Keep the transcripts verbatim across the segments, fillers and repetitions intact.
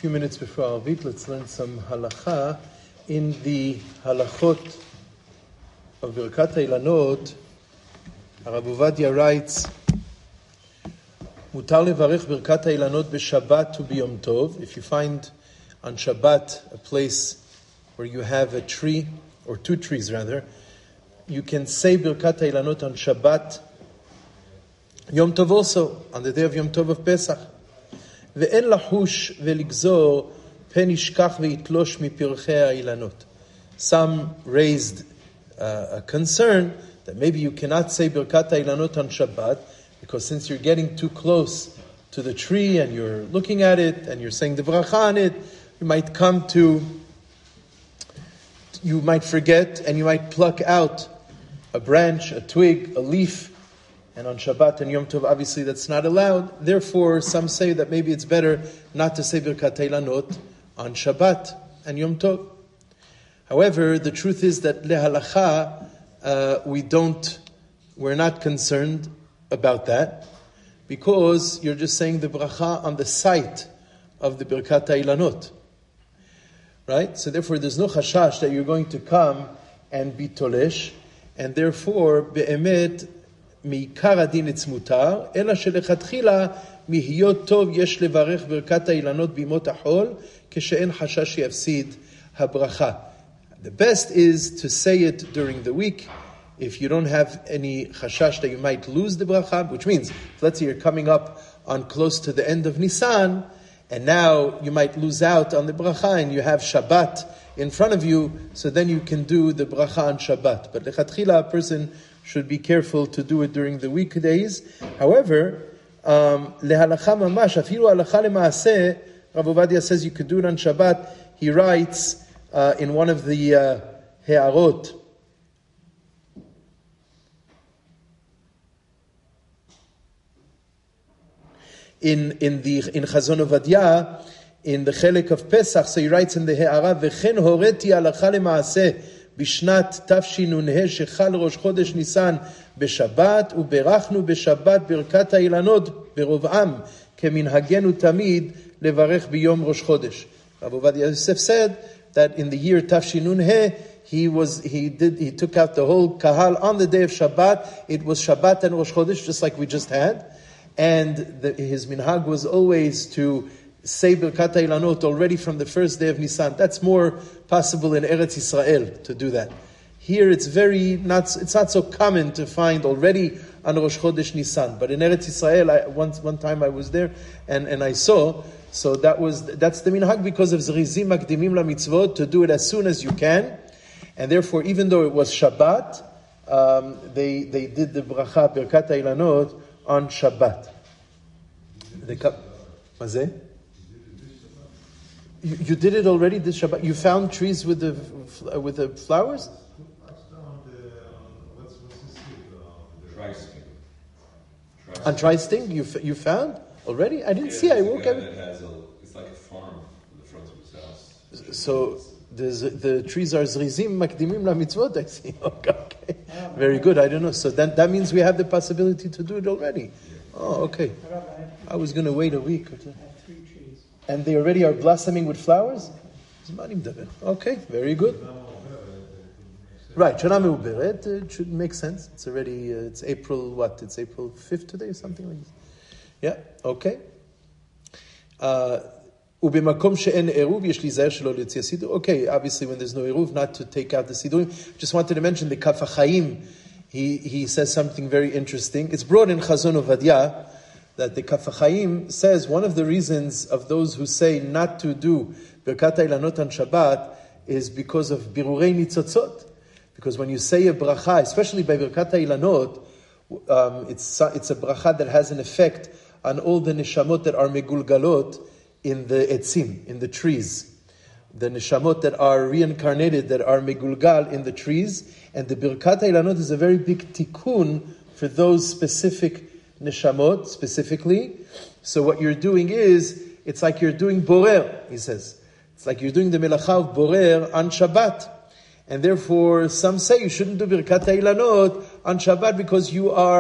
few minutes before Arvit, let's learn some halacha. In the halachot of Birkat HaIlanot, Rav Ovadia writes, Mutar levarech Birkat HaIlanot b'Shabbat u'b'Yom Tov. If you find on Shabbat a place where you have a tree, or two trees rather, you can say Birkat HaIlanot on Shabbat, Yom Tov also, on the day of Yom Tov of Pesach. ואין לחוש ולגזור פן ישכח ויתלוש מפרחי האילנות. Some raised uh, a concern that maybe you cannot say Birkat HaIlanot on Shabbat because since you're getting too close to the tree and you're looking at it and you're saying the bracha on it, you might come to, you might forget and you might pluck out a branch, a twig, a leaf. And on Shabbat and Yom Tov, obviously that's not allowed. Therefore, some say that maybe it's better not to say Birkat HaIlanot on Shabbat and Yom Tov. However, the truth is that lehalacha, uh, we don't, we're not concerned about that because you're just saying the bracha on the site of the Birkat HaIlanot. Right? So therefore, there's no chashash that you're going to come and be tolesh, and therefore, be'emet, מעיקר הדין it's מותר, אלא שלכתחילה מהיות טוב יש לברך ברכת האילנות בימות החול, כשאין חשש שיפסיד הברכה. The best is to say it during the week, if you don't have any chashash that you might lose the bracha, which means, if let's say you're coming up on close to the end of Nisan, and now you might lose out on the bracha, and you have Shabbat in front of you, so then you can do the bracha on Shabbat. But lechatchila, a person should be careful to do it during the weekdays. However, lehalacha mamash, afilu halacha lemaaseh, Rav Ovadia says you could do it on Shabbat. He writes uh, in one of the uh, he'arot, in in the in Chazon Ovadia, in the Chelek of Pesach, so he writes in the he'ara, v'chen horeti halacha lemaaseh בשנת תשנ"ה שחל ראש חודש ניסן בשבת וברכנו בשבת ברכת האילנות ברוב עם כמנהגנו תמיד לברך ביום ראש חודש. Rav Ovadia Yosef said that in the year תשנ"ה he was he did he took out the whole kahal on the day of Shabbat. It was Shabbat and Rosh Chodesh just like we just had, and the, his minhag was always to say Birkat HaIlanot already from the first day of Nisan. That's more possible in Eretz Yisrael to do that. Here it's very not. It's not so common to find already on Rosh Chodesh Nisan. But in Eretz Yisrael, I, once one time I was there and, and I saw. So that was that's the minhag because of Zrizim Makdimim LaMitzvot to do it as soon as you can, and therefore even though it was Shabbat, um, they they did the bracha Birkat HaIlanot on Shabbat. The Mazeh. You, you did it already this Shabbat. You found trees with the uh, with the flowers. I found the what's what's this seed? The tri-sting. On tri-sting, you you found already? I didn't yeah, see. I woke up. It has a, it's like a farm in the front of his house. So the the trees are zrizim makdimim lamitzvot. I see. Okay, okay, very good. I don't know. So then that means we have the possibility to do it already. Yeah. Oh, okay. I was going to wait a week or two. And they already are blossoming with flowers? Okay, very good. Right, Shana Me'uberet, it should make sense. It's already, uh, it's April, what? It's April fifth today or something like this. Yeah, okay. ובמקום שאין עירוב, יש להיזהר שלא להוציא הסידור. Okay, obviously when there's no עירוב, not to take out the sidurim. Just wanted to mention the Kaf HaChaim. He, he says something very interesting. It's brought in Chazon Ovadia, that the Kaf HaChaim says one of the reasons of those who say not to do Birkat HaIlanot on Shabbat is because of Birurei Nitzotzot. Because when you say a bracha, especially by Birkat HaIlanot, um, it's, it's a bracha that has an effect on all the neshamot that are megulgalot in the etzim, in the trees. The neshamot that are reincarnated, that are megulgal in the trees. And the Birkat HaIlanot is a very big tikkun for those specific neshamot specifically. So what you're doing is, it's like you're doing borer, he says. It's like you're doing the melacha of borer on Shabbat. And therefore, some say you shouldn't do Birkat HaIlanot on Shabbat because you are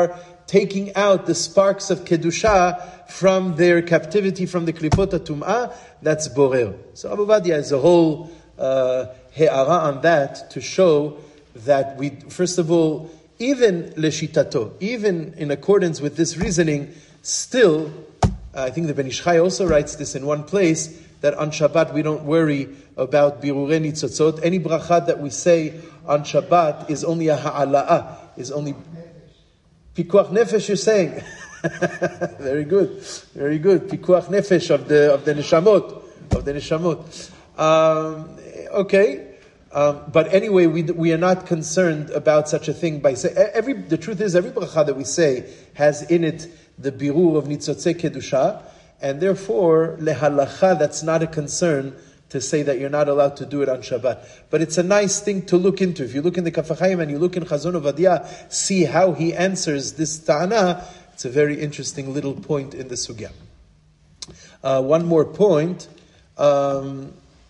taking out the sparks of Kedusha from their captivity, from the Klipot HaTum'ah, that's Borer. So Abu Vadia has a whole uh, he'ara on that to show that we, first of all, even Leshitato, even in accordance with this reasoning, still, uh, I think the Ben Ish Chai also writes this in one place, that on Shabbat we don't worry about Birurei Nitzotzot. Any bracha that we say on Shabbat is only a ha'ala'ah, is only Pikuach Nefesh, you're saying. Very good, very good. Pikuach Nefesh of the of the Neshamot, of the Neshamot. Um, okay. Um, but anyway, we we are not concerned about such a thing by say every. The truth is, every bracha that we say has in it the birur of nitzotzei kedusha, and therefore lehalacha, that's not a concern to say that you're not allowed to do it on Shabbat. But it's a nice thing to look into. If you look in the Kaf HaChaim and you look in Chazon Ovadia, see how he answers this ta'ana. It's a very interesting little point in the sugya. Uh, one more point. Um,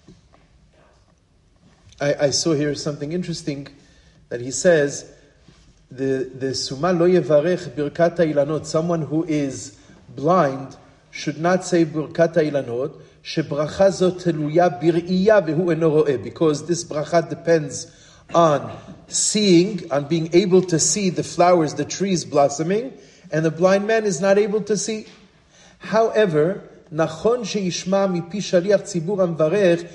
I, I saw here something interesting that he says the the suma lo yevarech birkat hailanot. Someone who is blind should not say birkat hailanot shebracha zot teluya bir'iya vehu eno ro'eh, because this bracha depends on seeing, on being able to see the flowers, the trees blossoming, and the blind man is not able to see. However, nachon sheishma mipi shaliach tzibur amvarech.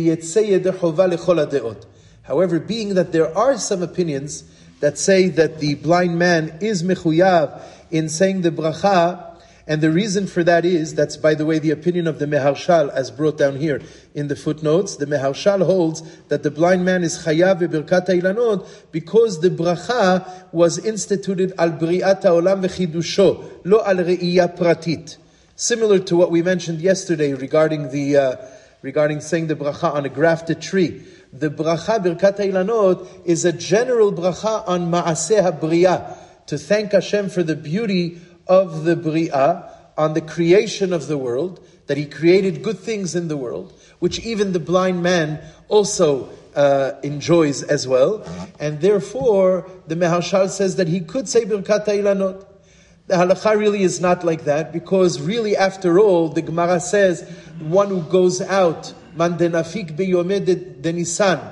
However, being that there are some opinions that say that the blind man is mechuyav in saying the bracha, and the reason for that is, that's by the way the opinion of the Meharshal as brought down here in the footnotes. The Meharshal holds that the blind man is chayav birkat hailanot because the bracha was instituted al bri'at ha'olam v'chidusho, lo al re'iyah pratit. Similar to what we mentioned yesterday regarding the uh, regarding saying the bracha on a grafted tree. The bracha birkat hailanot is a general bracha on ma'aseh habriya, to thank Hashem for the beauty of the bri'ah, on the creation of the world, that He created good things in the world, which even the blind man also uh, enjoys as well. And therefore, the Meharshal says that he could say birkat hailanot. The halakha really is not like that, because really, after all, the Gemara says, one who goes out, man denafik beyomeh de Nisan,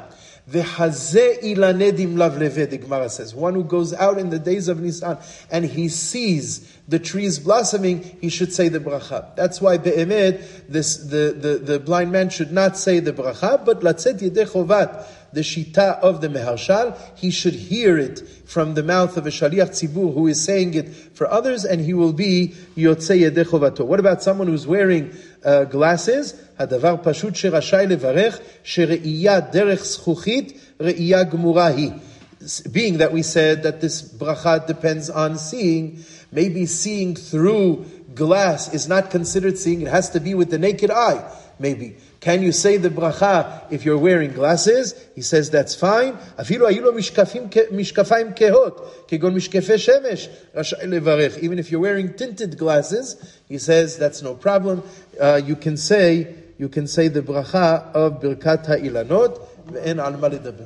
v'hazeh ilanedim lav leveh, the Gemara says, one who goes out in the days of Nisan, and he sees the trees blossoming, he should say the bracha. That's why be'emet, this, the, the, the blind man should not say the bracha, but latzet yedei chovat, the shita of the Meharshal, he should hear it from the mouth of a shaliach tzibur who is saying it for others, and he will be yotzei yedei chovato. What about someone who's wearing uh, glasses? Hadavar pashut sherashai levarech shereiyah derech zchuchit reiyah gemurahi. Being that we said that this bracha depends on seeing, maybe seeing through glass is not considered seeing, it has to be with the naked eye, maybe. Can you say the bracha if you're wearing glasses? He says that's fine. Afilu ayu lo mishkafayim kehot, kegon mishkafei shemesh, rashai levarech. Even if you're wearing tinted glasses, he says that's no problem. Uh, you can say you can say the bracha of birkat ha'ilanot ve'en al ma ledaber.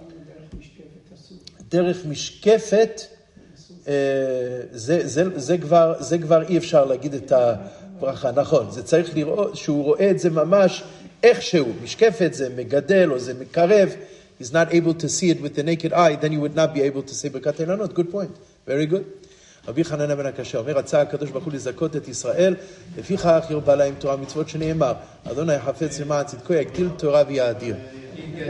דרך משקפת, זה כבר אי אפשר להגיד את הברכה, נכון, זה צריך לראות, שהוא רואה את זה ממש איכשהו, משקפת זה מגדל או זה מקרב, he's not able to see it with the naked eye, then you would not be able to say ברכת אילנות, good point, very good. רבי חנניה בן הקשה אומר, רצה הקדוש ברוך הוא לזכות את ישראל, לפיכך ירבה להם תורה מצוות שנאמר, אדוני חפץ למען צדקו יגדיל תורה ויאדיר.